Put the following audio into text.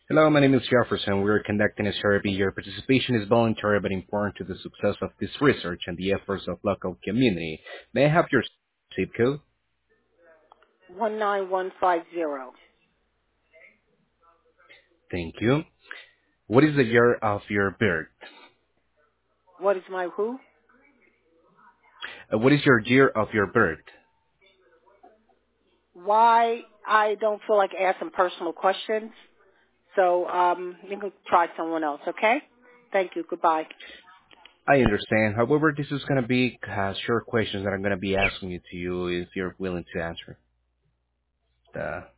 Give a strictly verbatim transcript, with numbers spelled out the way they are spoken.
Hello, my name is Jefferson. We're conducting a survey. Your participation is voluntary but important to the success of this research and the efforts of local community. May I have your zip code? one nine one five zero. Thank you. What is the year of your birth? What is my who? Uh, what is your year of your birth? Why I don't feel like asking personal questions. So um, you can try someone else, okay? Thank you. Goodbye. I understand. However, this is going to be uh, short questions that I'm going to be asking you to you if you're willing to answer. Uh,